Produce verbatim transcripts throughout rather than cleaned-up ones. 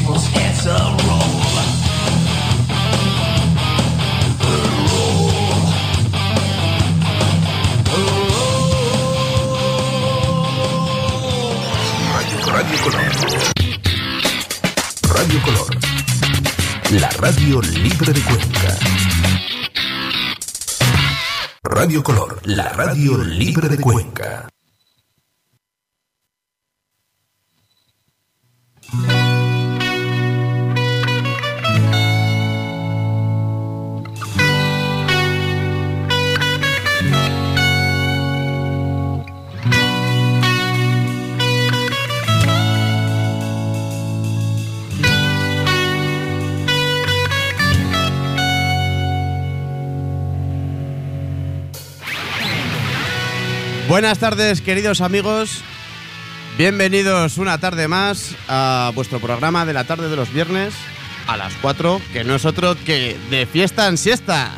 Radio Color. Radio Color. La radio libre de Cuenca. Radio Color, la radio libre de Cuenca. Buenas tardes, queridos amigos. Bienvenidos una tarde más a vuestro programa de la tarde de los viernes a las cuatro, que no es otro que de fiesta en siesta.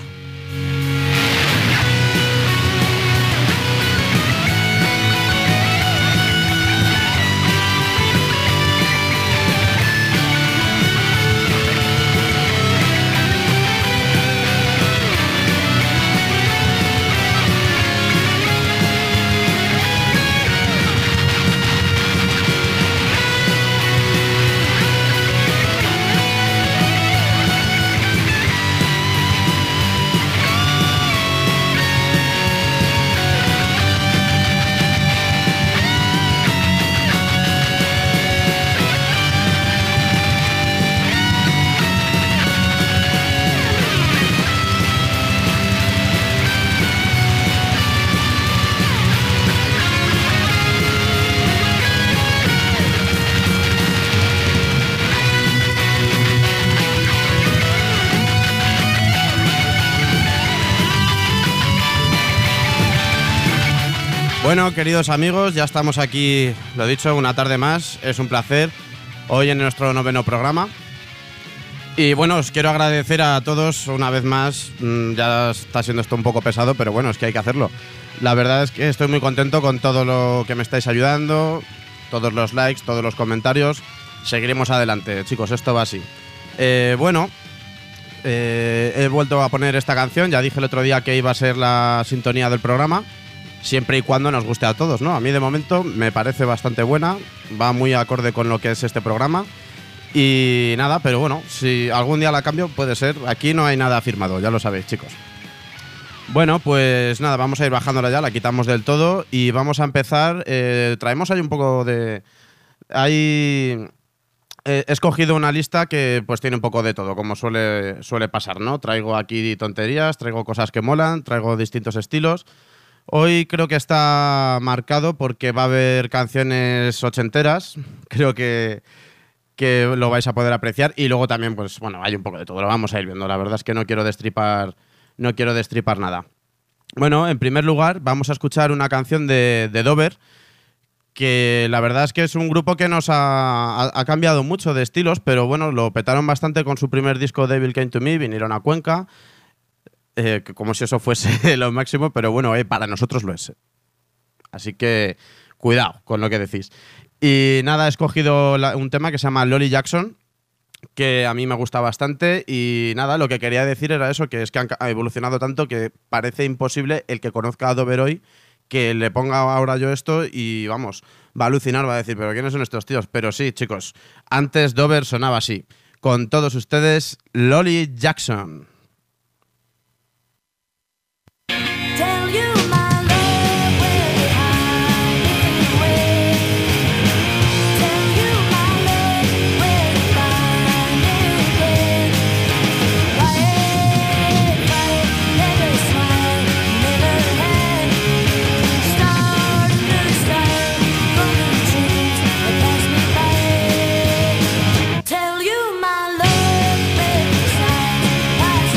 Bueno, queridos amigos, ya estamos aquí, lo dicho, una tarde más. Es un placer hoy en nuestro noveno programa. Y bueno, os quiero agradecer a todos una vez más. Ya está siendo esto un poco pesado, pero bueno, es que hay que hacerlo. La verdad es que estoy muy contento con todo lo que me estáis ayudando, todos los likes, todos los comentarios. Seguiremos adelante, chicos, esto va así. Eh, bueno, eh, he vuelto a poner esta canción. Ya dije el otro día que iba a ser la sintonía del programa. Siempre y cuando nos guste a todos, ¿no? A mí de momento me parece bastante buena, va muy acorde con lo que es este programa. Y nada, pero bueno, si algún día la cambio puede ser. Aquí no hay nada firmado, ya lo sabéis, chicos. Bueno, pues nada, vamos a ir bajándola ya, la quitamos del todo y vamos a empezar. Eh, traemos ahí un poco de... Hay... Eh, he escogido una lista que pues tiene un poco de todo, como suele, suele pasar, ¿no? Traigo aquí tonterías, traigo cosas que molan, traigo distintos estilos. Hoy creo que está marcado porque va a haber canciones ochenteras, creo que, que lo vais a poder apreciar, y luego también, pues bueno, hay un poco de todo, lo vamos a ir viendo. La verdad es que no quiero destripar, no quiero destripar nada. Bueno, en primer lugar vamos a escuchar una canción de, de Dover, que la verdad es que es un grupo que nos ha, ha, ha cambiado mucho de estilos, pero bueno, lo petaron bastante con su primer disco Devil Came to Me, vinieron a Cuenca. Eh, como si eso fuese lo máximo, pero bueno, eh, para nosotros lo es. Así que cuidado con lo que decís. Y nada, he escogido la, un tema que se llama Lolly Jackson, que a mí me gusta bastante. Y nada, lo que quería decir era eso, que es que han, ha evolucionado tanto que parece imposible el que conozca a Dover hoy que le ponga ahora yo esto y vamos, va a alucinar, va a decir, ¿pero quiénes son estos tíos? Pero sí, chicos, antes Dover sonaba así. Con todos ustedes, Lolly Jackson. Tell you my love, baby,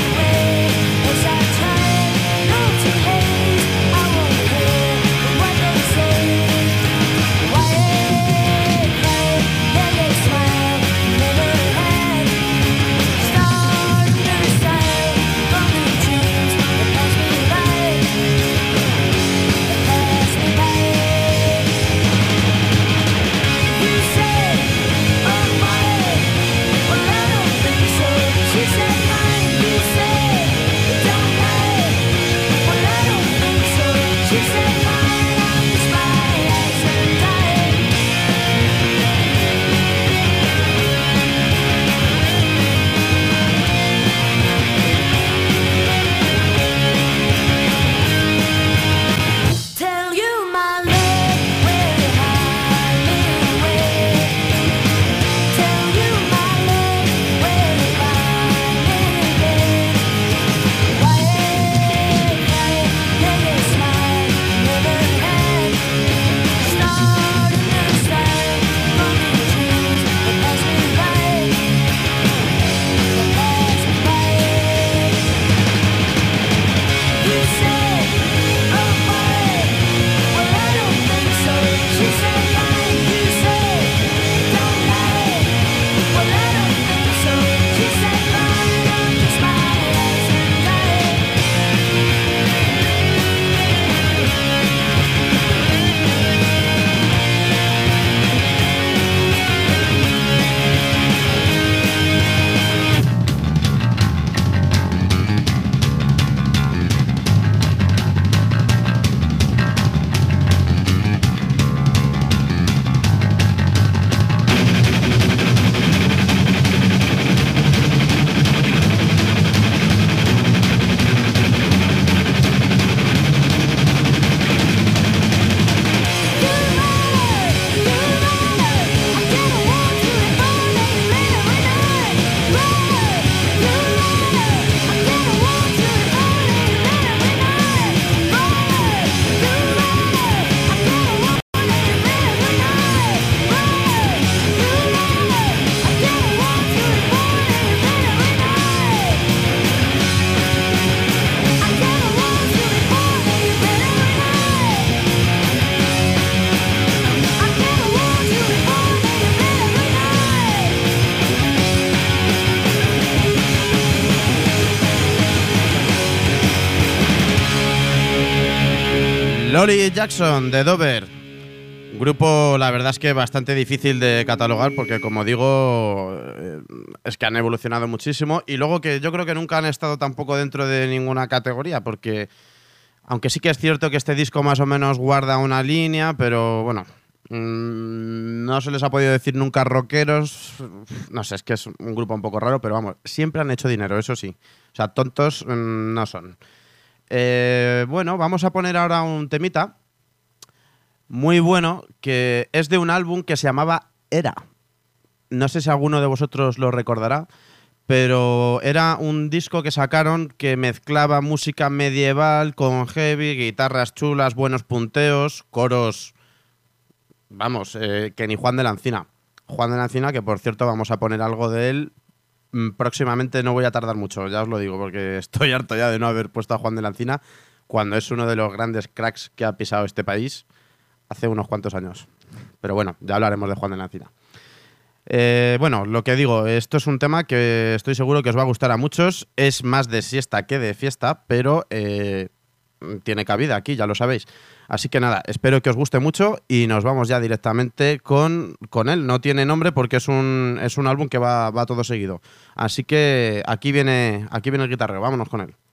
Lolly Jackson de Dover. Grupo, la verdad es que bastante difícil de catalogar porque, como digo, es que han evolucionado muchísimo y luego que yo creo que nunca han estado tampoco dentro de ninguna categoría porque, aunque sí que es cierto que este disco más o menos guarda una línea, pero bueno, mmm, no se les ha podido decir nunca rockeros. No sé, es que es un grupo un poco raro, pero vamos, siempre han hecho dinero, eso sí. O sea, tontos mmm, no son. Eh, bueno, vamos a poner ahora un temita muy bueno, que es de un álbum que se llamaba Era. No sé si alguno de vosotros lo recordará, pero era un disco que sacaron que mezclaba música medieval con heavy, guitarras chulas, buenos punteos, coros, vamos, eh, que ni Juan de la Encina. Juan de la Encina, que por cierto vamos a poner algo de él próximamente, no voy a tardar mucho, ya os lo digo, porque estoy harto ya de no haber puesto a Juan de la Encina cuando es uno de los grandes cracks que ha pisado este país hace unos cuantos años. Pero bueno, ya hablaremos de Juan de la Encina. Eh, bueno, lo que digo, esto es un tema que estoy seguro que os va a gustar a muchos. Es más de siesta que de fiesta, pero eh, tiene cabida aquí, ya lo sabéis. Así que nada, espero que os guste mucho y nos vamos ya directamente con, con él. No tiene nombre porque es un, es un álbum que va, va todo seguido. Así que aquí viene, aquí viene el guitarrero, vámonos con él.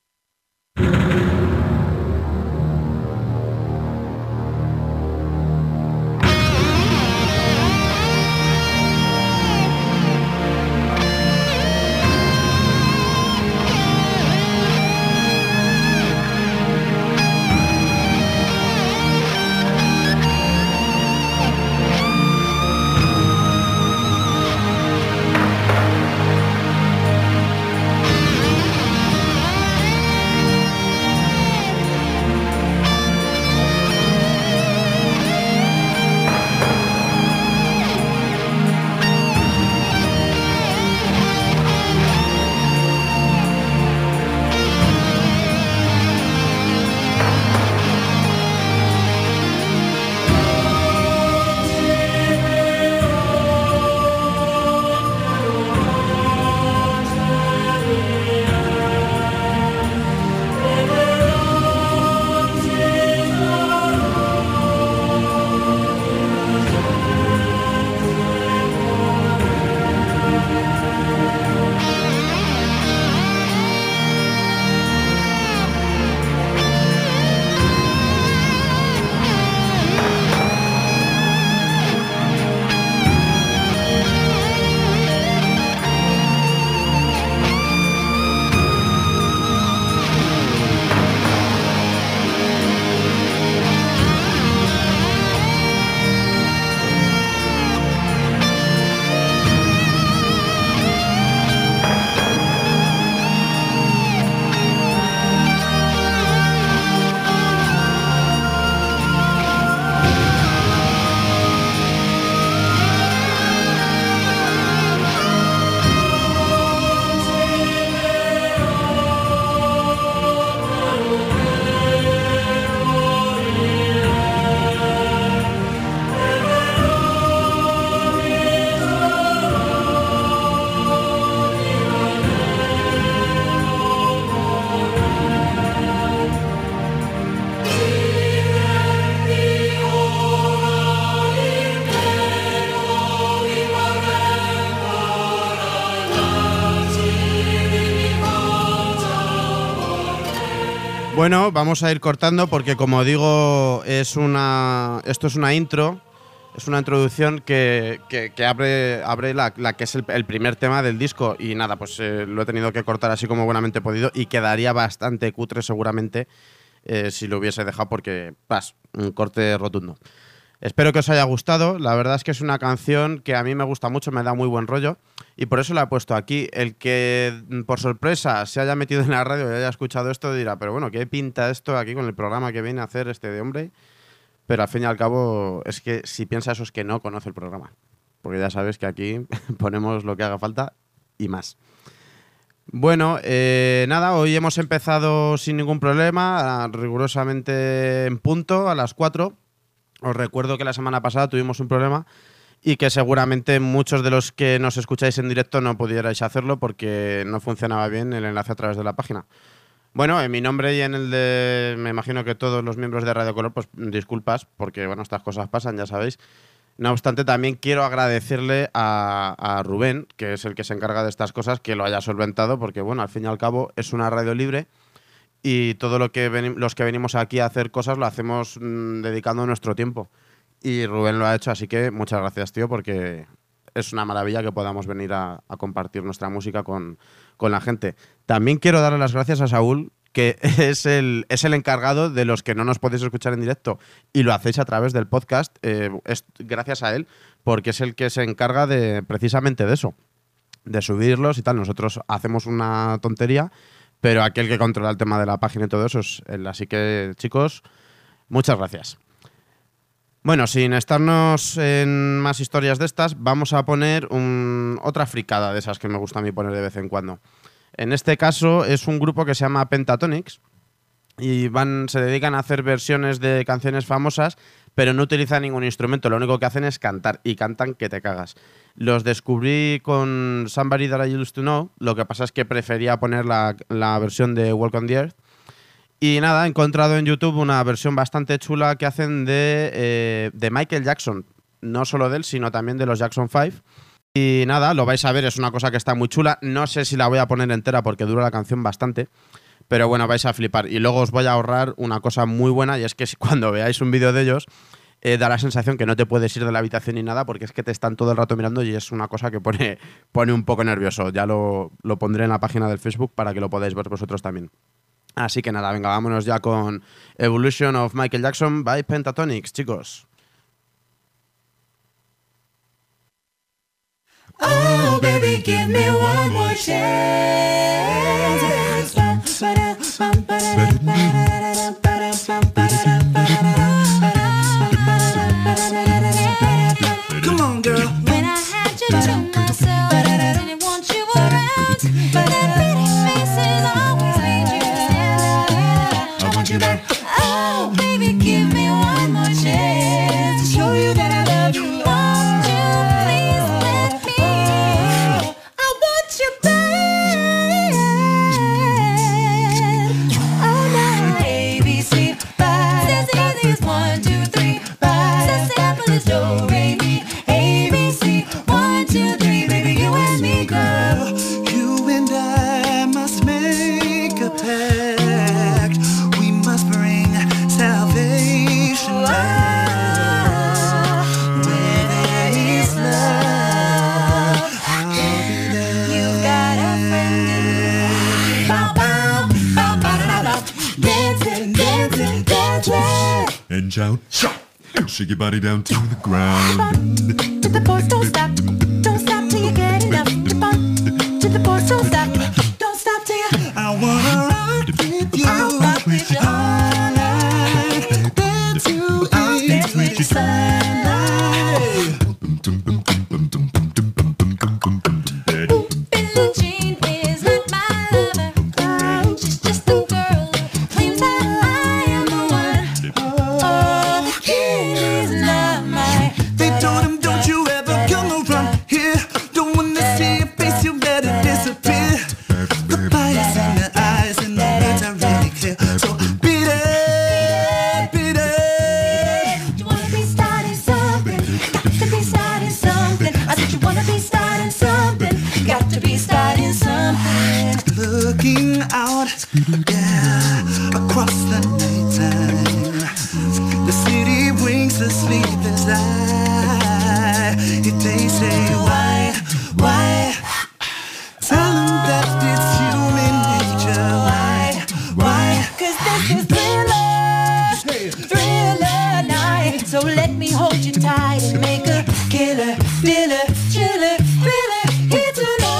Bueno, vamos a ir cortando porque, como digo, es una, esto es una intro, es una introducción que, que, que abre, abre la, la que es el, el primer tema del disco y nada, pues eh, lo he tenido que cortar así como buenamente he podido y quedaría bastante cutre seguramente eh, si lo hubiese dejado porque, pas, un corte rotundo. Espero que os haya gustado, la verdad es que es una canción que a mí me gusta mucho, me da muy buen rollo y por eso la he puesto aquí. El que por sorpresa se haya metido en la radio y haya escuchado esto dirá, pero bueno, ¿qué pinta esto aquí con el programa que viene a hacer este de hombre? Pero al fin y al cabo es que si piensa eso es que no conoce el programa, porque ya sabes que aquí ponemos lo que haga falta y más. Bueno, eh, nada, hoy hemos empezado sin ningún problema, rigurosamente en punto, a las cuatro. Os recuerdo que la semana pasada tuvimos un problema y que seguramente muchos de los que nos escucháis en directo no pudierais hacerlo porque no funcionaba bien el enlace a través de la página. Bueno, en mi nombre y en el de, me imagino que todos los miembros de Radio Color, pues disculpas, porque bueno, estas cosas pasan, ya sabéis. No obstante, también quiero agradecerle a, a Rubén, que es el que se encarga de estas cosas, que lo haya solventado, porque bueno, al fin y al cabo es una radio libre y todo lo que veni- los que venimos aquí a hacer cosas lo hacemos mm, dedicando nuestro tiempo. Y Rubén lo ha hecho, así que muchas gracias, tío, porque es una maravilla que podamos venir a, a compartir nuestra música con, con la gente. También quiero darle las gracias a Saúl, que es el, es el encargado de los que no nos podéis escuchar en directo y lo hacéis a través del podcast. Eh, es gracias a él, porque es el que se encarga de precisamente de eso, de subirlos y tal. Nosotros hacemos una tontería, pero aquel que controla el tema de la página y todo eso es él. Así que, chicos, muchas gracias. Bueno, sin estarnos en más historias de estas, vamos a poner un, otra fricada de esas que me gusta a mí poner de vez en cuando. En este caso es un grupo que se llama Pentatonix y van, se dedican a hacer versiones de canciones famosas, pero no utilizan ningún instrumento. Lo único que hacen es cantar, y cantan que te cagas. Los descubrí con Somebody That I Used to Know, lo que pasa es que prefería poner la, la versión de Walk on the Earth. Y nada, he encontrado en YouTube una versión bastante chula que hacen de, eh, de Michael Jackson. No solo de él, sino también de los Jackson five. Y nada, lo vais a ver, es una cosa que está muy chula. No sé si la voy a poner entera porque dura la canción bastante. Pero bueno, vais a flipar. Y luego os voy a ahorrar una cosa muy buena, y es que cuando veáis un vídeo de ellos, eh, da la sensación que no te puedes ir de la habitación ni nada, porque es que te están todo el rato mirando y es una cosa que pone, pone un poco nervioso. Ya lo, lo pondré en la página del Facebook para que lo podáis ver vosotros también. Así que nada, venga, vámonos ya con Evolution of Michael Jackson by Pentatonix, chicos. Oh, baby, give me one more chance. Come on, girl. When I had you to myself, I didn't want you around, but that pretty face has always made you stand. I want you back. Oh, baby, give me one more chance to show you that I love you. Won't you please let me? I want you back. Oh, now A, B, C, five. It's as easy as one, two, three, five. It's as simple as do, re, mi, A, B, C, one, two, three. Baby, you and me, girl. You and I must make a pact. We must bring salvation back. Where there is love, I'll be there. You've got a friend in me. Bow, bow, bow, bow, da, da, da. Dancing, dancing, dancing. And shout, shout, shake your body down to the ground. To the boys, don't stop. Don't stop till you get enough. Jump on to the boys, don't stop. Don't stop till you. I wanna rock with you I'll rock with you all night. Dance to I'll dance with the you. sunlight. Billie Jean is not my lover. She's just a girl who claims that I am the one. Oh, the kid is not mine. They told him, don't you ever come around here. Don't wanna see your face, you better disappear. The fire's in the eyes and the words are really clear. So beat it, beat it. You wanna be starting something? Got to be starting something. I said you wanna be starting something. Got to be starting something. Looking out, yeah, across the nighttime. The city winks asleep as I. If they say why, why? Tell them that it's human nature. Why, why? Cause this is thriller, thriller night. So let me hold you tight and make a killer, killer, chiller, thriller here tonight.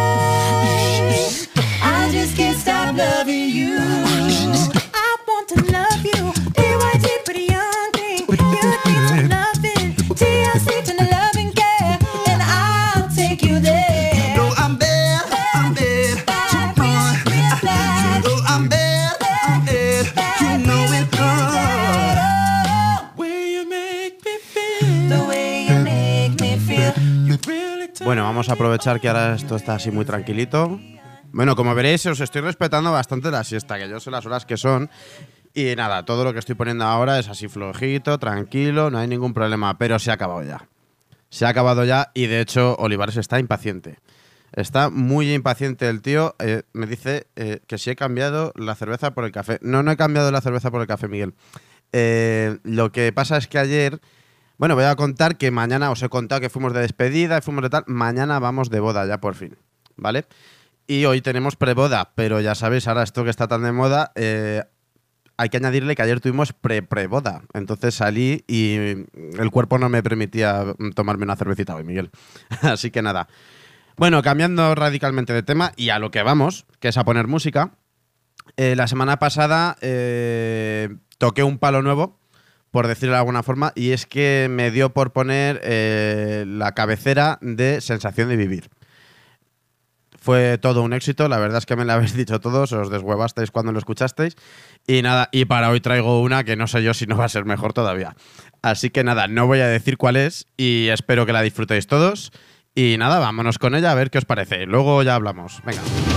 I just can't stop loving you. I want to love you. D Y T, pretty young thing. You need some loving. T L C, to the loving care. And I'll take you there. No, I'm there, I'm there. Bad, Come on. real, real bad. You know I'm there, I'm there. You know it all. Way you make me feel. The way you make me feel. You really Bueno, vamos a aprovechar que ahora esto está así muy tranquilito Bueno, como veréis, os estoy respetando bastante la siesta, que yo sé las horas que son. Y nada, todo lo que estoy poniendo ahora es así flojito, tranquilo, no hay ningún problema, pero se ha acabado ya. Se ha acabado ya y de hecho Olivares está impaciente. Está muy impaciente el tío. Eh, me dice eh, que si he cambiado la cerveza por el café. No, no he cambiado la cerveza por el café, Miguel. Eh, lo que pasa es que ayer... Bueno, voy a contar que mañana os he contado que fuimos de despedida, fuimos de tal. Mañana vamos de boda ya por fin, ¿vale? Y hoy tenemos preboda, pero ya sabéis, ahora esto que está tan de moda, eh, hay que añadirle que ayer tuvimos pre-preboda. Entonces salí y el cuerpo no me permitía tomarme una cervecita hoy, Miguel. Así que nada. Bueno, cambiando radicalmente de tema y a lo que vamos, que es a poner música. Eh, la semana pasada eh, toqué un palo nuevo, por decirlo de alguna forma, y es que me dio por poner eh, la cabecera de Sensación de Vivir. Fue todo un éxito, la verdad es que me lo habéis dicho todos, os deshuevasteis cuando lo escuchasteis. Y nada, y para hoy traigo una que no sé yo si no va a ser mejor todavía. Así que nada, no voy a decir cuál es y espero que la disfrutéis todos. Y nada, vámonos con ella a ver qué os parece. Luego ya hablamos. Venga.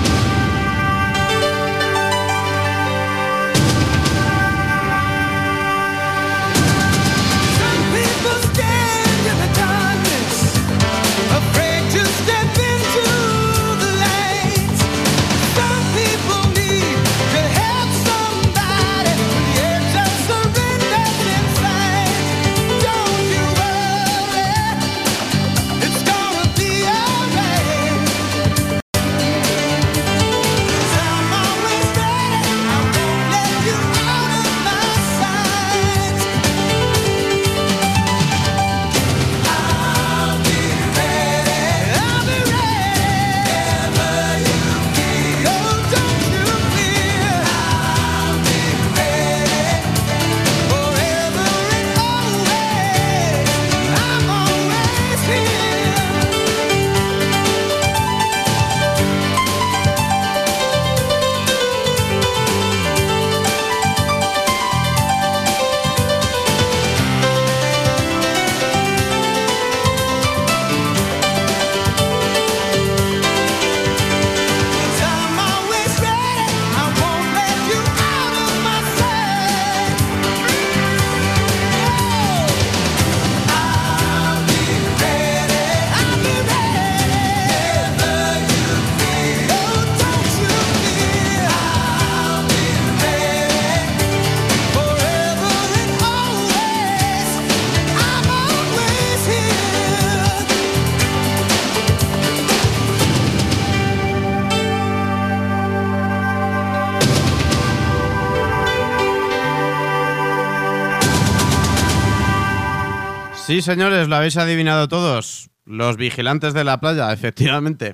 Sí, señores, lo habéis adivinado todos. Los vigilantes de la playa, efectivamente.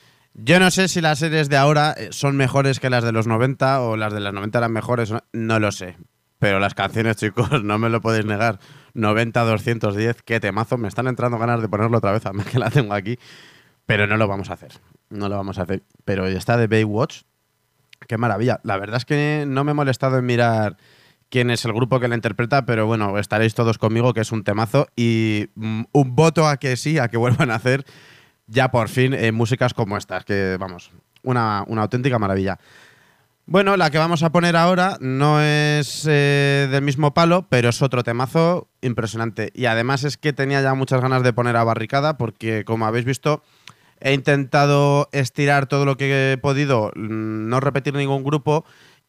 Yo no sé si las series de ahora son mejores que las de los noventa o las de los noventa eran mejores, no, no lo sé. Pero las canciones, chicos, no me lo podéis negar. noventa, doscientos diez, qué temazo. Me están entrando ganas de ponerlo otra vez, a mí que la tengo aquí. Pero no lo vamos a hacer. No lo vamos a hacer. Pero está de Baywatch. Qué maravilla. La verdad es que no me he molestado en mirar quién es el grupo que la interpreta, pero bueno, estaréis todos conmigo que es un temazo. Y mm, un voto a que sí, a que vuelvan a hacer ya por fin eh, músicas como estas. Que vamos, una, una auténtica maravilla. Bueno, la que vamos a poner ahora no es eh, del mismo palo, pero es otro temazo impresionante. Y además es que tenía ya muchas ganas de poner a Barricada porque, como habéis visto, he intentado estirar todo lo que he podido, no repetir ningún grupo,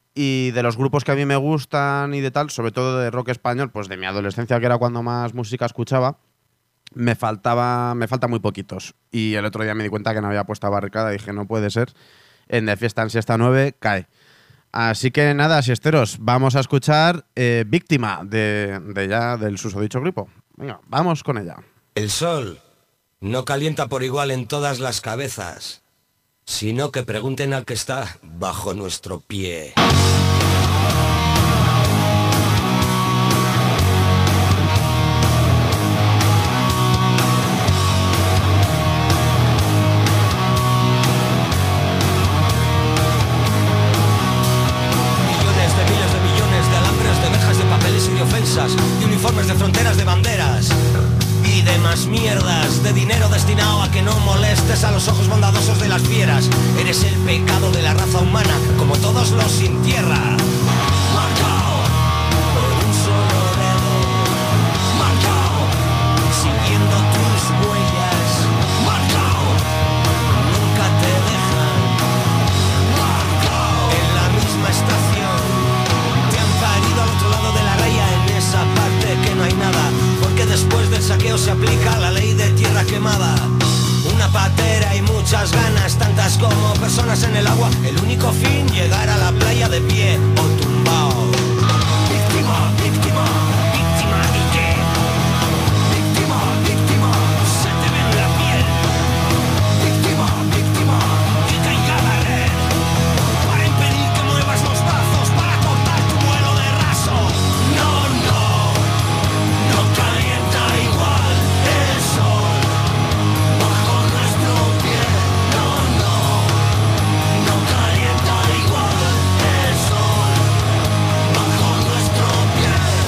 y de los grupos que a mí me gustan y de tal, sobre todo de rock español, pues de mi adolescencia, que era cuando más música escuchaba, me faltaba, me faltan muy poquitos. Y el otro día me di cuenta que no había puesto a Barricada y dije, no puede ser, en De Fiesta en Siesta nueve cae. Así que nada, siesteros, vamos a escuchar eh, Víctima de, de ya del susodicho grupo. Venga, vamos con ella. El sol no calienta por igual en todas las cabezas, sino que pregunten al que está bajo nuestro pie. Millones de miles de millones de alambres, de verjas, de papeles y de ofensas, de uniformes, de fronteras, de banderas y demás mierda. monedas de dinero destinado a que no molestes a los ojos bondadosos de las fieras. Eres el pecado de la raza humana, como todos los sin tierra. Marcao por un solo dedo, marcao siguiendo tus huellas, marcao nunca te dejan, marcao en la misma estación. Te han parido al otro lado de la raya, en esa parte que no hay nada, porque después del saqueo se aplica la ley de tierra quemada. Una patera y muchas ganas, tantas como personas en el agua. El único fin, llegar a la playa de pie o tumbao. Víctima, víctima, víctima y qué. Víctima, víctima, se te ve en la piel. Víctima, víctima, que caiga la red, para impedir que muevas los brazos, para cortar tu vuelo de raso. No, no, no calienta igual el sol bajo nuestro pie. No, no, no calienta igual el sol bajo nuestro pie.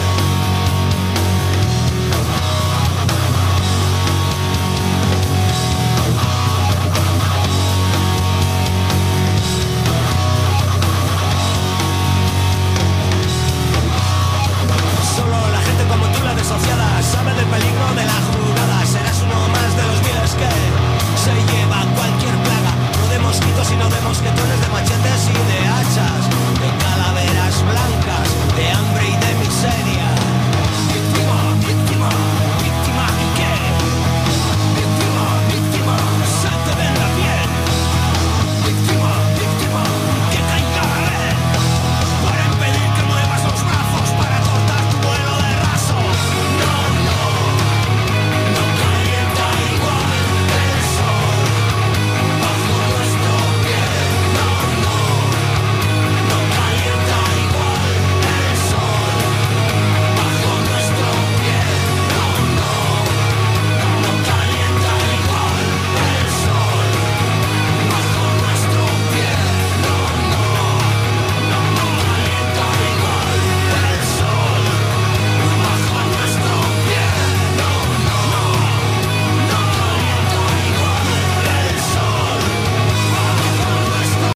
Solo la gente como tú, la desociada, sabe del peligro de la jugada. Serás uno más de los miles que se lleva cualquier plaga, no de mosquitos sino de mosquetones, de machetes y de hachas, de calaveras blancas, de hambre y de miseria. Víctima, víctima, víctima y qué. Víctima, víctima, se te ve en la piel. Víctima, víctima, que caiga la red, para impedir que muevas los brazos, para cortar tu vuelo de raso. No, no, no calienta igual el sol bajo nuestro pie. No, no, no calienta igual el sol bajo nuestro pie. No, no, no calienta igual el sol bajo nuestro pie. No, no, no calienta igual el sol bajo nuestro pie. No, no, no calienta igual el sol bajo nuestro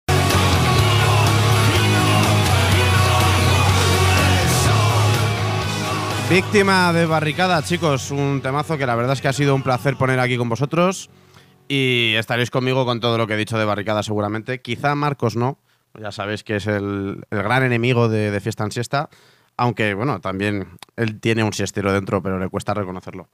Víctima de Barricada, chicos, un temazo que la verdad es que ha sido un placer poner aquí con vosotros y estaréis conmigo con todo lo que he dicho de Barricada seguramente. Quizá Marcos no, ya sabéis que es el, el gran enemigo de, de Fiesta en Siesta, aunque bueno, también él tiene un siestero dentro, pero le cuesta reconocerlo.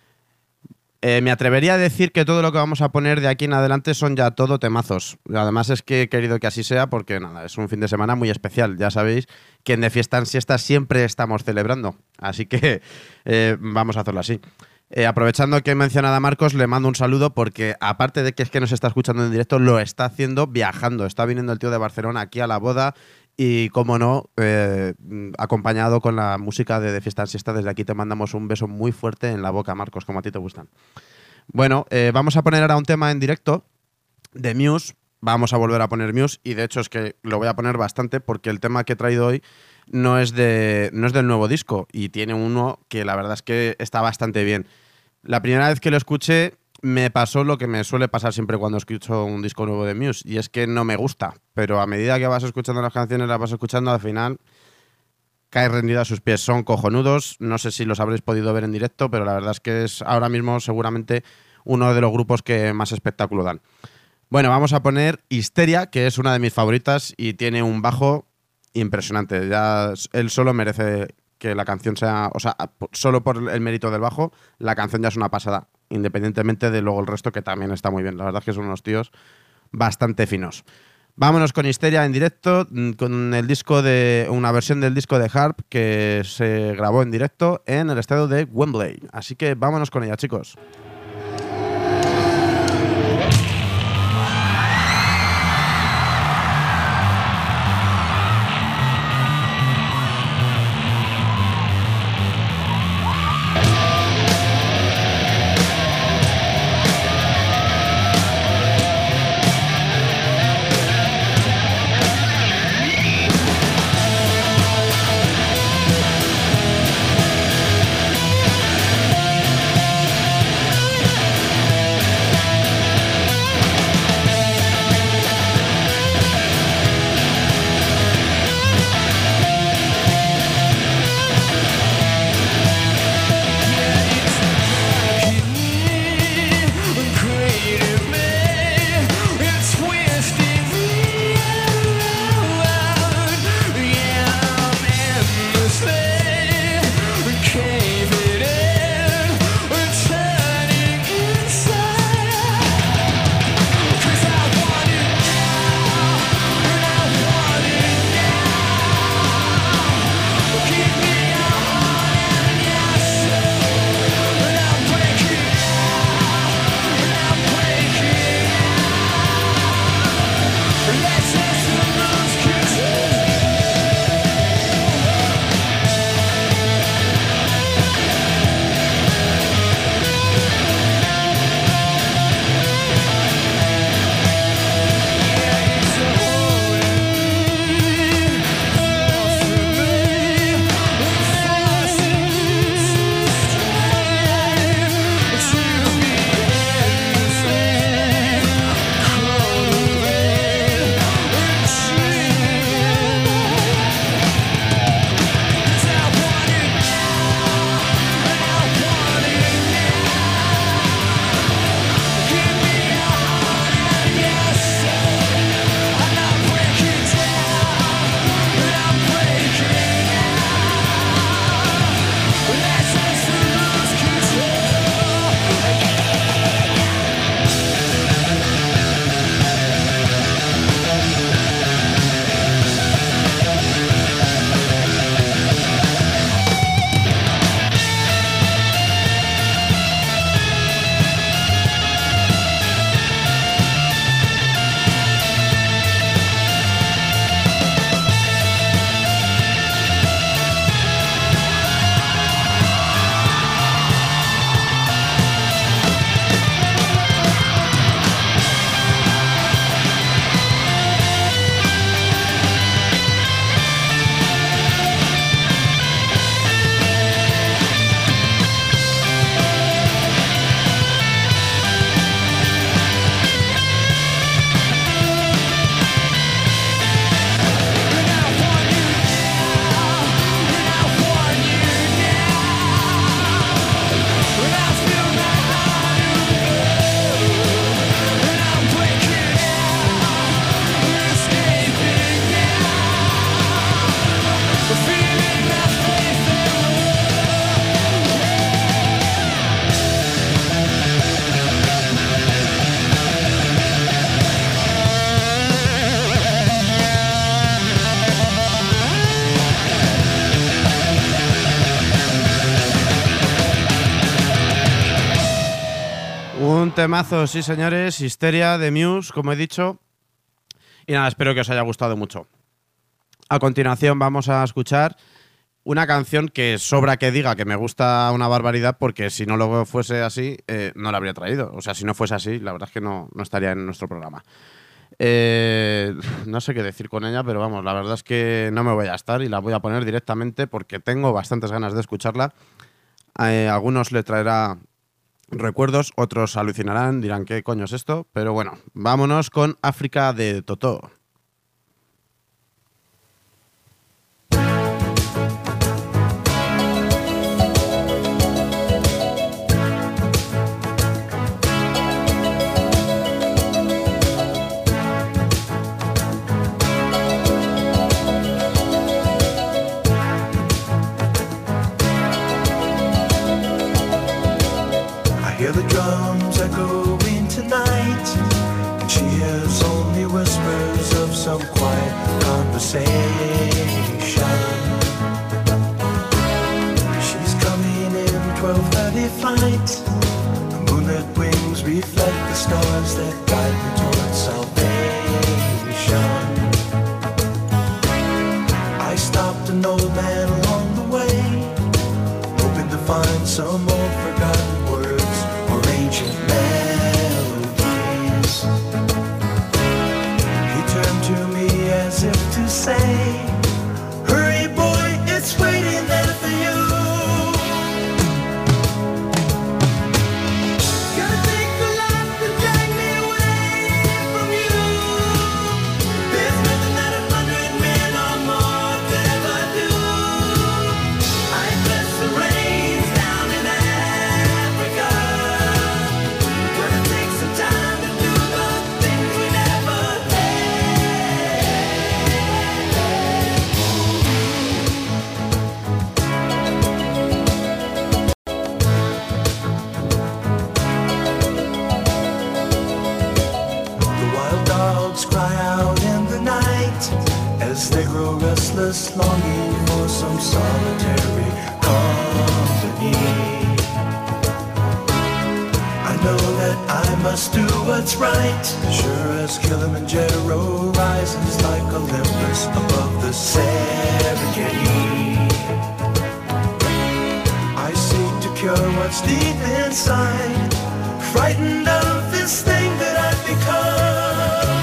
Eh, me atrevería a decir que todo lo que vamos a poner de aquí en adelante son ya todo temazos. Además es que he querido que así sea porque nada, es un fin de semana muy especial. Ya sabéis que en De Fiesta en Siesta siempre estamos celebrando. Así que eh, vamos a hacerlo así. Eh, aprovechando que he mencionado a Marcos, le mando un saludo porque aparte de que es que nos está escuchando en directo, lo está haciendo viajando. Está viniendo el tío de Barcelona aquí a la boda y, como no, eh, acompañado con la música de, de Fiesta en Siesta. Desde aquí te mandamos un beso muy fuerte en la boca, Marcos, como a ti te gustan. Bueno, eh, vamos a poner ahora un tema en directo de Muse. Vamos a volver a poner Muse y de hecho es que lo voy a poner bastante porque el tema que he traído hoy no es, de, no es del nuevo disco y tiene uno que la verdad es que está bastante bien. La primera vez que lo escuché me pasó lo que me suele pasar siempre cuando escucho un disco nuevo de Muse y es que no me gusta, pero a medida que vas escuchando las canciones, las vas escuchando, al final caes rendido a sus pies. Son cojonudos, no sé si los habréis podido ver en directo, pero la verdad es que es ahora mismo seguramente uno de los grupos que más espectáculo dan. Bueno, vamos a poner Histeria, que es una de mis favoritas y tiene un bajo impresionante. Ya él solo merece que la canción sea, o sea, solo por el mérito del bajo, la canción ya es una pasada, independientemente de luego el resto, que también está muy bien. La verdad es que son unos tíos bastante finos. Vámonos con Histeria en directo, con el disco de una versión del disco de Harp que se grabó en directo en el estadio de Wembley. Así que vámonos con ella, chicos. Histeria. Un temazo, sí señores, Histeria de Muse, como he dicho. Y nada, espero que os haya gustado mucho. A continuación vamos a escuchar una canción que sobra que diga que me gusta una barbaridad, porque si no lo fuese así, eh, no la habría traído. O sea, si no fuese así, la verdad es que no, no estaría en nuestro programa. Eh, no sé qué decir con ella, pero vamos, la verdad es que no me voy a estar y la voy a poner directamente porque tengo bastantes ganas de escucharla. Eh, a algunos le traerá recuerdos, otros alucinarán, dirán qué coño es esto, pero bueno, vámonos con África de Totó. Hear the drums echoing tonight, and she hears only whispers of some quiet conversation. She's coming in twelve thirty flight. The moonlit wings reflect the stars that guide me towards salvation. I stopped an old man along the way, hoping to find some old forgotten words or ancient melodies. He turned to me as if to say, hurry boy, it's waiting there for you. Gonna take a lot to drag me away from you. There's nothing that a hundred men or more could ever do. I bless the rains down in Africa. Gonna take some time to do the things we never had. The wild dogs cry out in the night as they grow restless, longing for some solitary company. I know that I must do what's right, sure as Kilimanjaro rises like Olympus above the Serengeti. I seek to cure what's deep inside, frightened of this thing that I've become.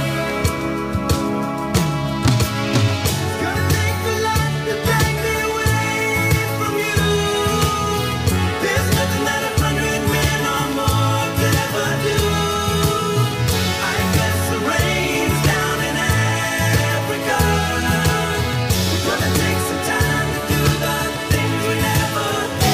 Gonna take a lot to drag me away from you. There's nothing that a hundred men or more could ever do. I bless the rains down in Africa. Gonna take some time to do the things we never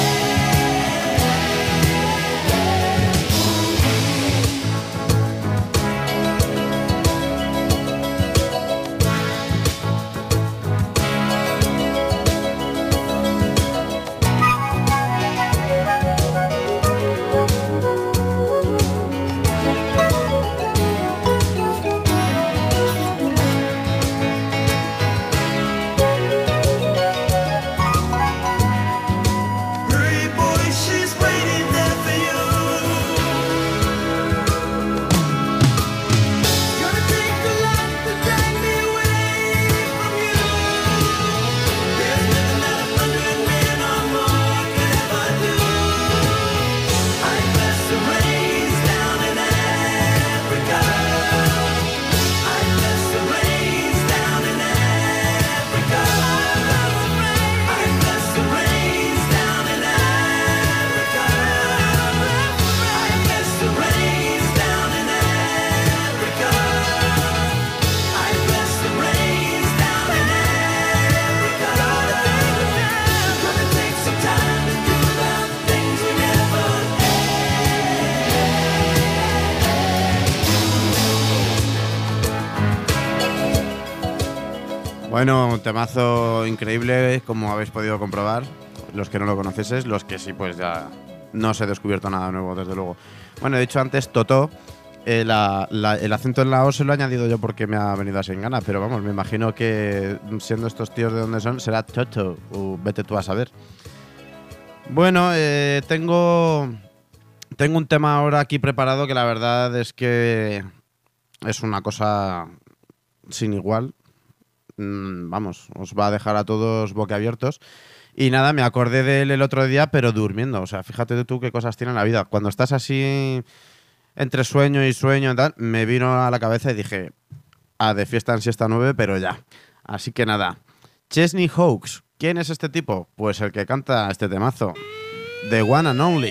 hurry boy, she's waiting there for you. Gonna take a lot to drag me away from you. There's nothing that a hundred men or more could ever do. I bless the rains down in Africa. I bless the rains down in Africa. I bless the rains down in Africa. I bless the rains down in Africa. I bless the rains down in Africa. Gonna take some time to do the things we never Bueno, un temazo increíble, como habéis podido comprobar, los que no lo conocieses, los que sí, pues ya no os he descubierto nada nuevo, desde luego. Bueno, he dicho antes Totó, eh, la- la- el acento en la O se lo he añadido yo porque me ha venido así en gana, pero vamos, me imagino que siendo estos tíos de donde son, será Toto, o vete tú a saber. Bueno, eh, tengo tengo un tema ahora aquí preparado que la verdad es que es una cosa sin igual. Mm, Vamos, os va a dejar a todos boquiabiertos. Y nada, me acordé de él el otro día, pero durmiendo. O sea, fíjate tú qué cosas tiene la vida. Cuando estás así entre sueño y sueño y tal, me vino a la cabeza y dije, ah, de fiesta en siesta nueve, pero ya. Así que nada. Chesney Hawkes. ¿Quién es este tipo? Pues el que canta este temazo. The One and Only.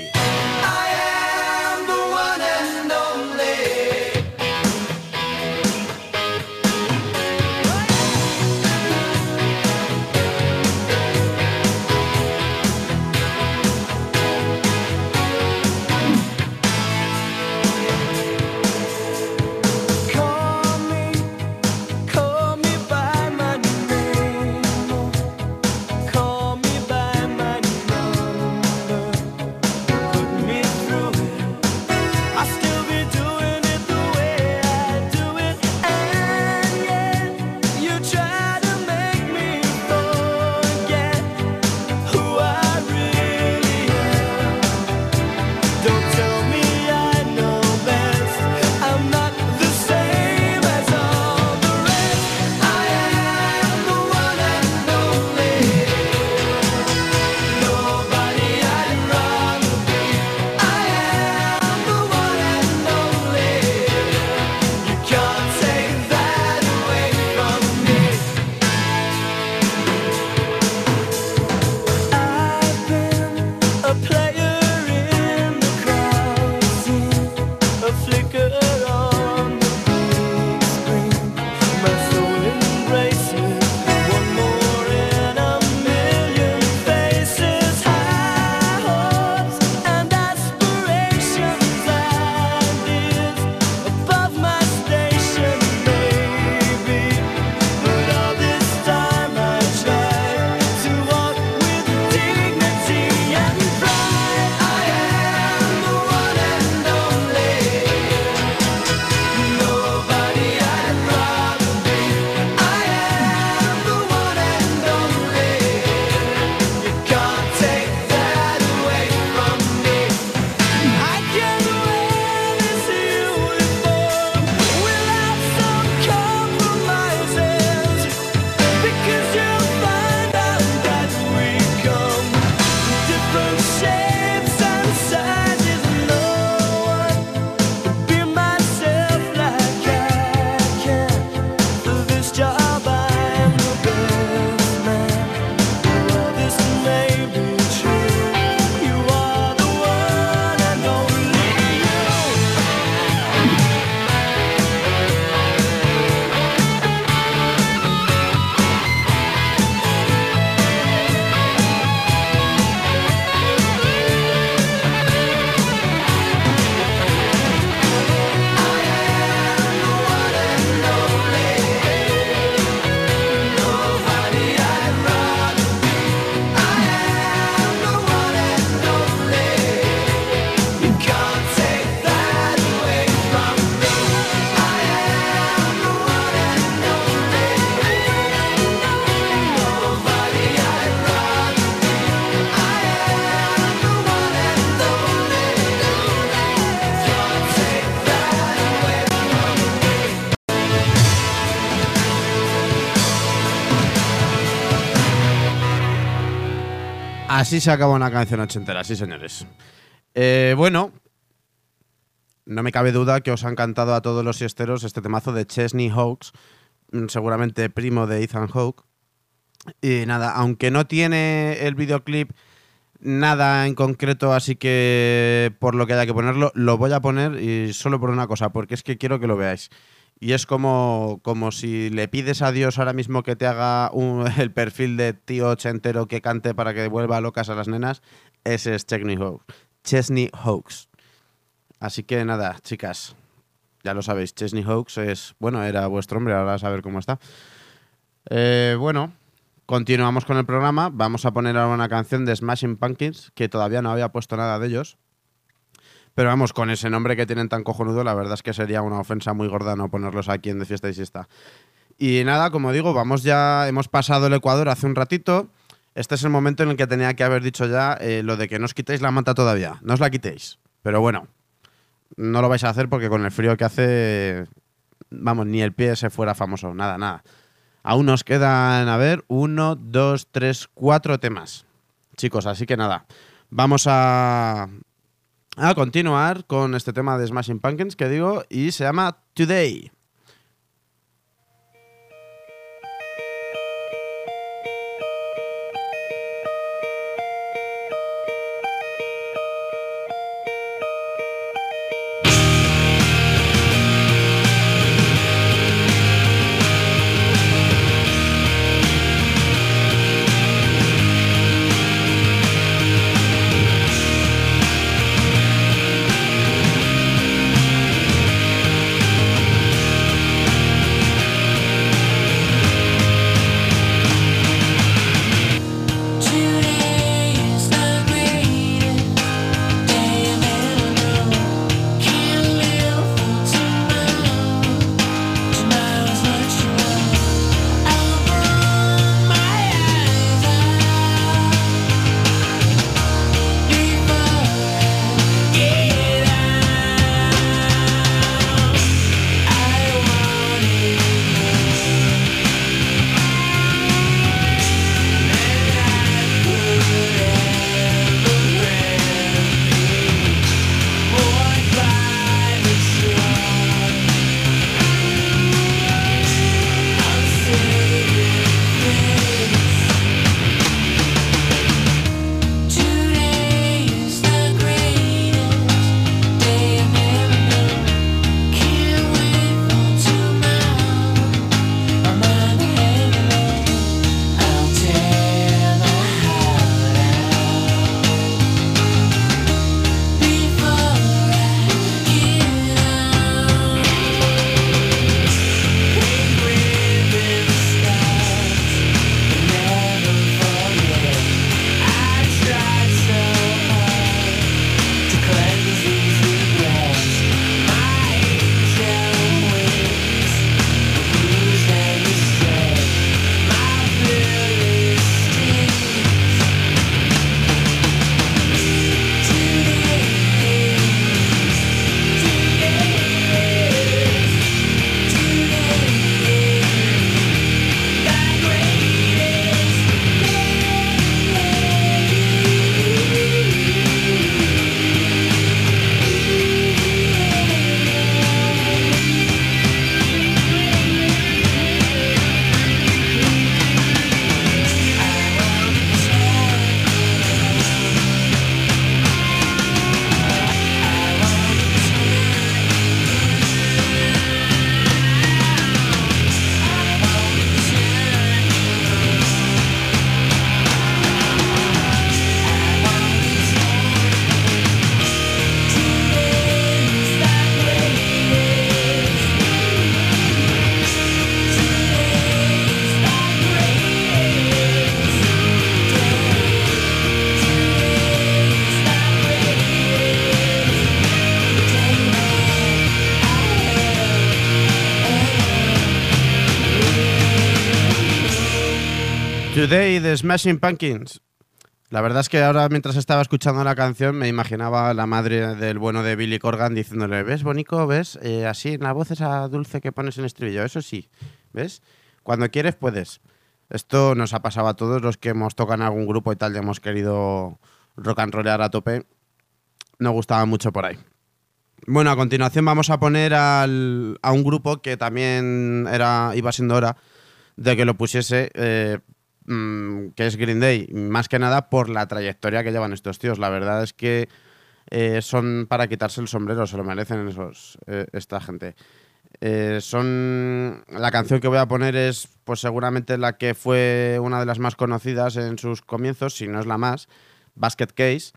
Call me, call me by my name. Call me by my number. Put me through it. I'll still be doing it the way I do it. And yet you try to make me forget who I really am. Don't tell me I know best. I'm not the same as all the rest. I am the one and only. Nobody I'd rather be. I am the one and only. You can't take that away from me. I've been a player in the crowd scene, a flicker on the big screen. My soul embraces one more in a million faces. High hopes and aspirations, ideas above my station, maybe. But all this time I tried to walk with dignity and pride. I am the one and only. Nobody I'd rather be. I am the one and only. You can't take that away from me. I can wear this uniform without some compromises, because you'll find out that we come in different shapes and sizes. No one could be myself like I can. For this job I'm the best man. Well, this may be true. You are the one and only you. Nobody I'd rather be. I am the one and only. You can't take that away from me. I am the one and only. Nobody I'd rather be. I am the one and only. Can't take that away from me. Así se acaba una canción ochentera, sí señores. Eh, bueno, no me cabe duda que os ha encantado a todos los siesteros este temazo de Chesney Hawkes, mm, seguramente primo de Ethan Hawke. Y nada, aunque no tiene el videoclip nada en concreto, así que por lo que haya que ponerlo, lo voy a poner y solo por una cosa, porque es que quiero que lo veáis. Y es como, como si le pides a Dios ahora mismo que te haga un- el perfil de tío ochentero que cante para que vuelva locas a las nenas. Ese es Chesney Hawkes. Chesney Hawkes. Así que nada, chicas, ya lo sabéis, Chesney Hawkes es, bueno, era vuestro hombre, ahora a saber cómo está. Eh, bueno, continuamos con el programa. Vamos a poner ahora una canción de Smashing Pumpkins, que todavía no había puesto nada de ellos. Pero vamos, con ese nombre que tienen tan cojonudo, la verdad es que sería una ofensa muy gorda no ponerlos aquí en De Fiesta y Siesta. Y nada, como digo, vamos ya, hemos pasado el Ecuador hace un ratito. Este es el momento en el que tenía que haber dicho ya eh, lo de que no os quitéis la manta todavía. No os la quitéis. Pero bueno, no lo vais a hacer porque con el frío que hace, vamos, ni el pie se fuera famoso, nada, nada. Aún nos quedan, a ver, uno, dos, tres, cuatro temas, chicos, así que nada. Vamos a, a continuar con este tema de Smashing Pumpkins que digo, y se llama Today. Today de Smashing Pumpkins. La verdad es que ahora, mientras estaba escuchando la canción, me imaginaba a la madre del bueno de Billy Corgan diciéndole: ¿ves, Bonico? ¿Ves? Eh, así, en la voz esa dulce que pones en el estribillo. Eso sí, ¿ves? Cuando quieres, puedes. Esto nos ha pasado a todos los que hemos tocado en algún grupo y tal y hemos querido rock and rollear a tope. Nos gustaba mucho por ahí. Bueno, a continuación vamos a poner al, a un grupo que también era, iba siendo hora de que lo pusiese, eh, mmm, que es Green Day, más que nada por la trayectoria que llevan estos tíos. La verdad es que eh, son para quitarse el sombrero, se lo merecen esos, eh, esta gente. Eh, son la canción que voy a poner es pues seguramente la que fue una de las más conocidas en sus comienzos, si no es la más, Basket Case.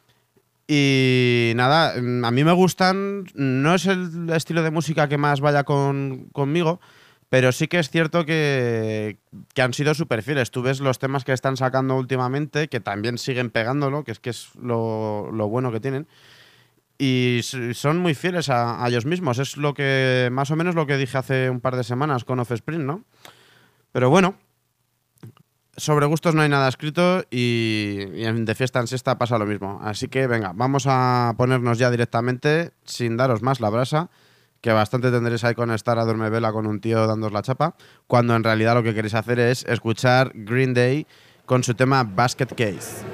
Y nada, a mí me gustan, no es el estilo de música que más vaya con, conmigo, pero sí que es cierto que, que han sido súper fieles. Tú ves los temas que están sacando últimamente, que también siguen pegándolo, que es que es lo, lo bueno que tienen. Y son muy fieles a, a ellos mismos. Es lo que más o menos lo que dije hace un par de semanas con Offspring, ¿no? Pero bueno, sobre gustos no hay nada escrito y, y en De Fiesta en Siesta pasa lo mismo. Así que venga, vamos a ponernos ya directamente, sin daros más la brasa, que bastante tendréis ahí con estar a duerme vela con un tío dándos la chapa, cuando en realidad lo que queréis hacer es escuchar Green Day con su tema Basket Case.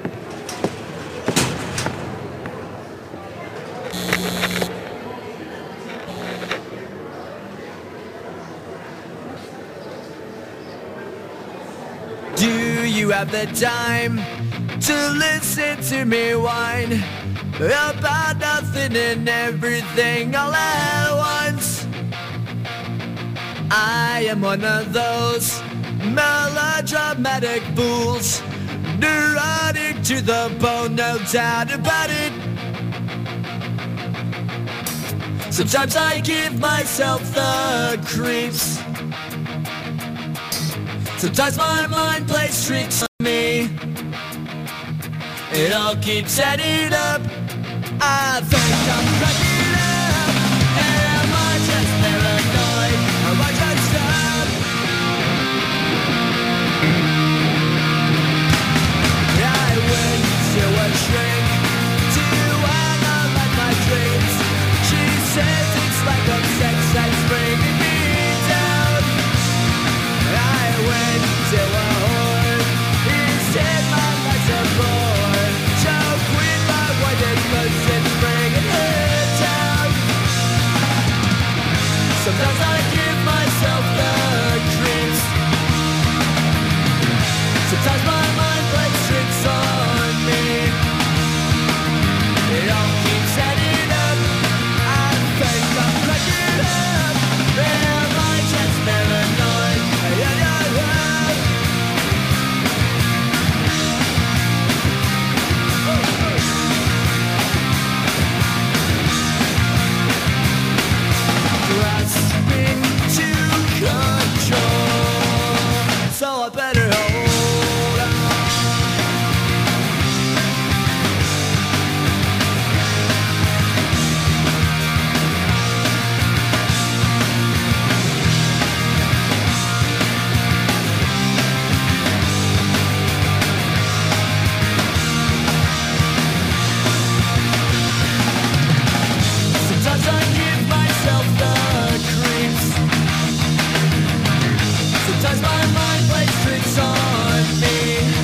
Do you have the time to listen to me whine about nothing and everything all at once? I am one of those melodramatic fools, neurotic to the bone, no doubt about it. Sometimes I give myself the creeps. Sometimes my mind plays tricks on me. It all keeps adding up. I think I'm cracking up. Am I just paranoid? Am I just up? I went to a shrink to analyze my dreams. She says it's like a sex that's bringing me down. I went to a whore. He said my life's a bore. Choke with my white cause it's bringing her down. Sometimes I give myself the creeps. Sometimes my mind plays tricks on me. It all keeps adding up. I think I'm cracking up. Am I just paranoid? Yeah, yeah, yeah. Grasping to control, so I better hold on. Sometimes I give myself the creeps. Sometimes my mind plays tricks on me.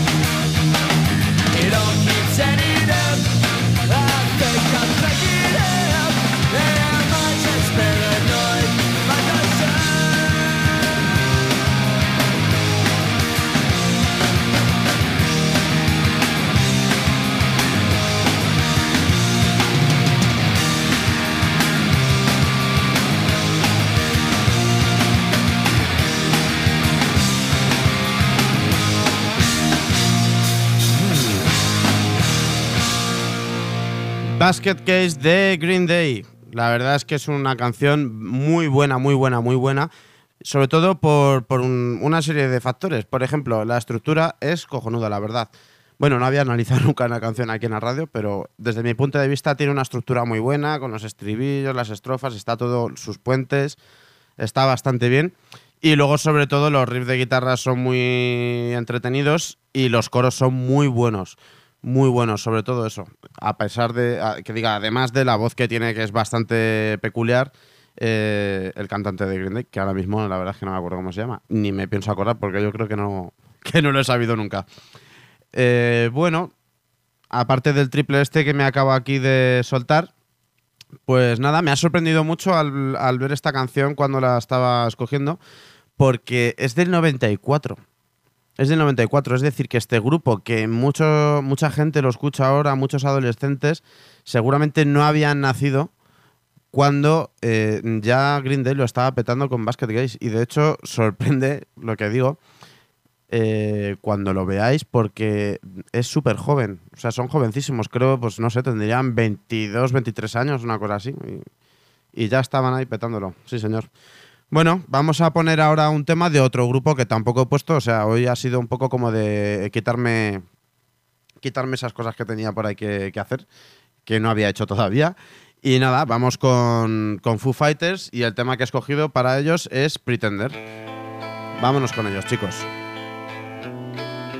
It all keeps adding up. I think I'm cracking up. Am I just paranoid? Am I just Basket Case de Green Day. La verdad es que es una canción muy buena, muy buena, muy buena. Sobre todo por, por un- una serie de factores. Por ejemplo, la estructura es cojonuda, la verdad. Bueno, no había analizado nunca una canción aquí en la radio, pero desde mi punto de vista tiene una estructura muy buena, con los estribillos, las estrofas, está todo, sus puentes, está bastante bien. Y luego, sobre todo, los riffs de guitarra son muy entretenidos y los coros son muy buenos. Muy buenos, sobre todo eso. A pesar de, a- que diga, además de la voz que tiene, que es bastante peculiar, eh, el cantante de Green Day, que ahora mismo la verdad es que no me acuerdo cómo se llama, ni me pienso acordar porque yo creo que no, que no lo he sabido nunca. Eh, bueno, aparte del triple este que me acabo aquí de soltar, pues nada, me ha sorprendido mucho al, al ver esta canción cuando la estaba escogiendo, porque es del noventa y cuatro. Es del noventa y cuatro, es decir, que este grupo, que mucho, mucha gente lo escucha ahora, muchos adolescentes, seguramente no habían nacido cuando eh, ya Green Day lo estaba petando con Basket Case. Y de hecho, sorprende lo que digo eh, cuando lo veáis, porque es súper joven. O sea, son jovencísimos, creo, pues no sé, tendrían veintidós, veintitrés años, una cosa así. Y, y ya estaban ahí petándolo, sí señor. Bueno, vamos a poner ahora un tema de otro grupo que tampoco he puesto. O sea, hoy ha sido un poco como de quitarme quitarme esas cosas que tenía por ahí que, que hacer, que no había hecho todavía. Y nada, vamos con, con Foo Fighters y el tema que he escogido para ellos es Pretender. Vámonos con ellos, chicos.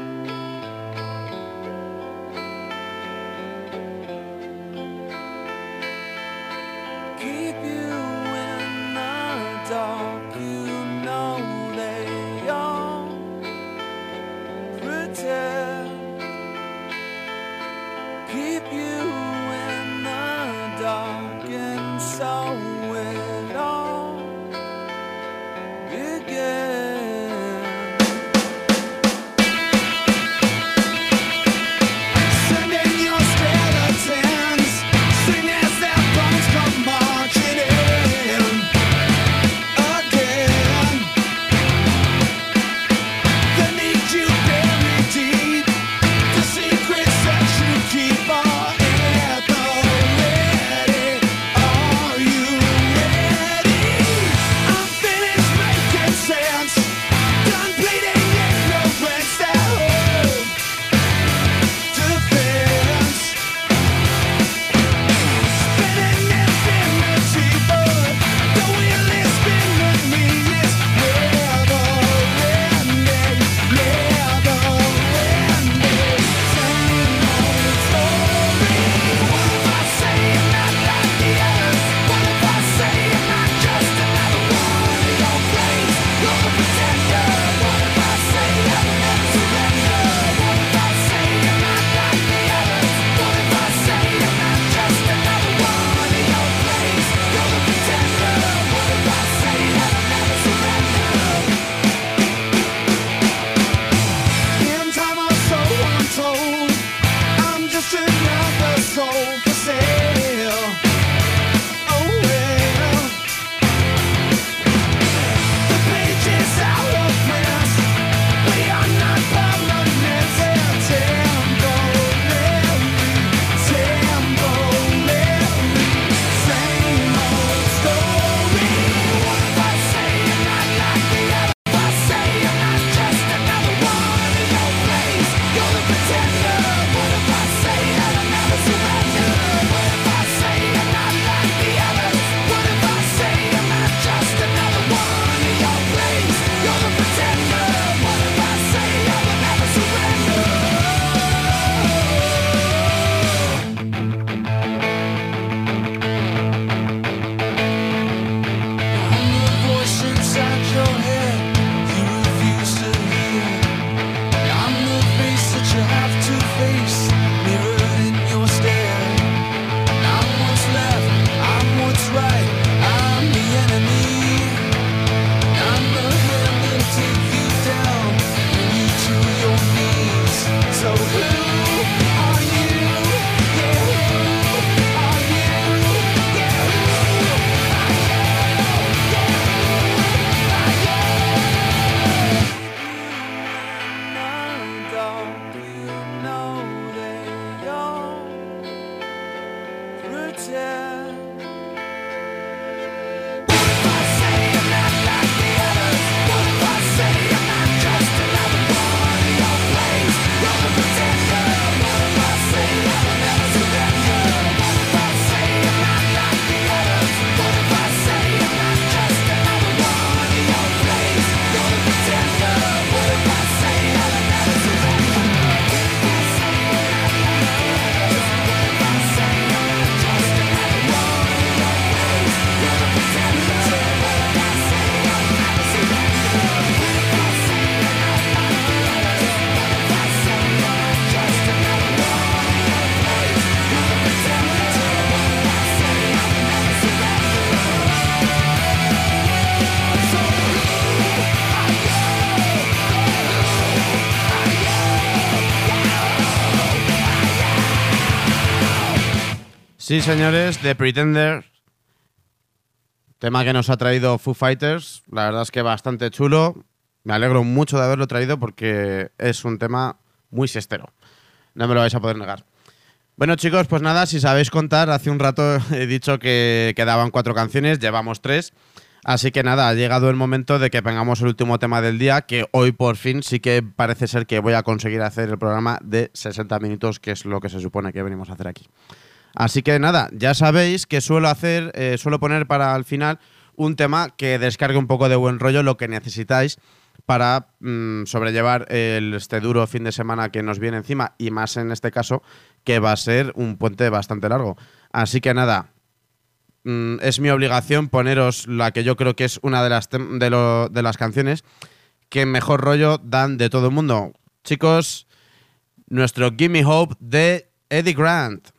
Sí, señores, The Pretender, tema que nos ha traído Foo Fighters, la verdad es que bastante chulo, me alegro mucho de haberlo traído porque es un tema muy siestero, no me lo vais a poder negar. Bueno, chicos, pues nada, si sabéis contar, hace un rato he dicho que quedaban cuatro canciones, llevamos tres, así que nada, ha llegado el momento de que pongamos el último tema del día, que hoy por fin sí que parece ser que voy a conseguir hacer el programa de sesenta minutos, que es lo que se supone que venimos a hacer aquí. Así que nada, ya sabéis que suelo hacer, eh, suelo poner para el final un tema que descargue un poco de buen rollo, lo que necesitáis para mmm, sobrellevar el, este duro fin de semana que nos viene encima, y más en este caso, que va a ser un puente bastante largo. Así que nada, mmm, es mi obligación poneros la que yo creo que es una de las, de, lo, de las canciones que mejor rollo dan de todo el mundo. Chicos, nuestro Gimme Hope de Eddie Grant.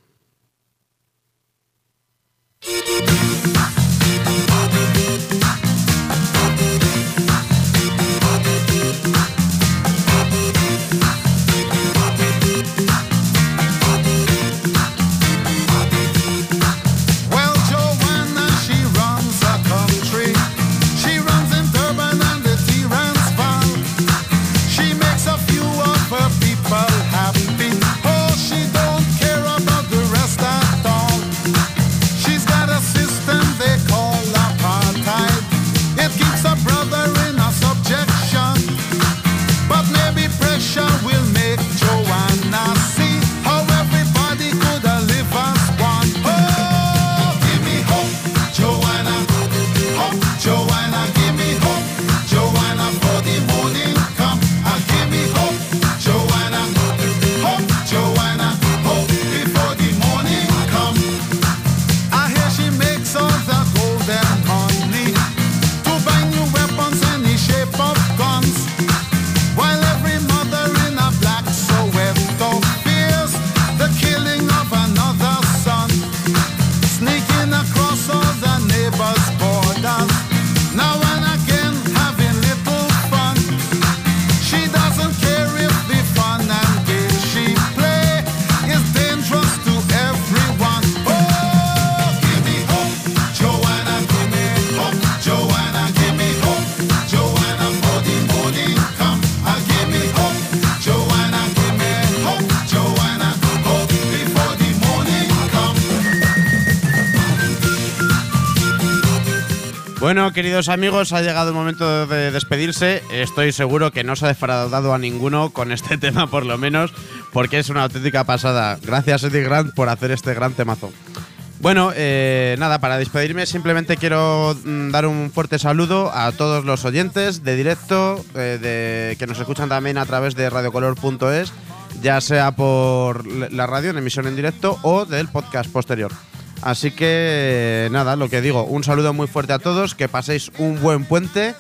Bueno, queridos amigos, ha llegado el momento de despedirse. Estoy seguro que no se ha defraudado a ninguno con este tema, por lo menos, porque es una auténtica pasada. Gracias, Eddie Grant, por hacer este gran temazo. Bueno, eh, nada, para despedirme simplemente quiero mm, dar un fuerte saludo a todos los oyentes de directo, eh, de, que nos escuchan también a través de radiocolor punto es, ya sea por la radio en emisión en directo o del podcast posterior. Así que nada, lo que digo, un saludo muy fuerte a todos, que paséis un buen puente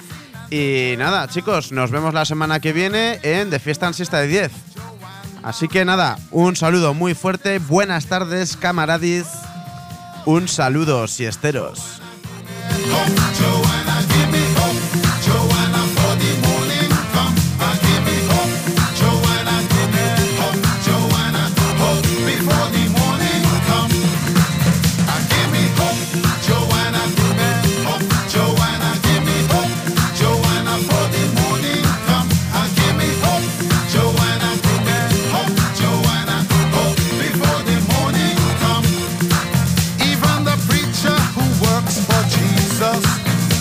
y nada, chicos, nos vemos la semana que viene en De Fiesta en Siesta de diez. Así que nada, un saludo muy fuerte, buenas tardes, camaradis, un saludo, siesteros. Jesus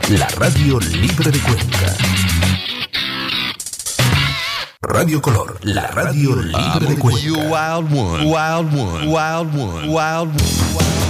la radio libre de Cuenca. Radio Color, la radio libre de Cuenca. You wild one, wild one, wild one, wild one.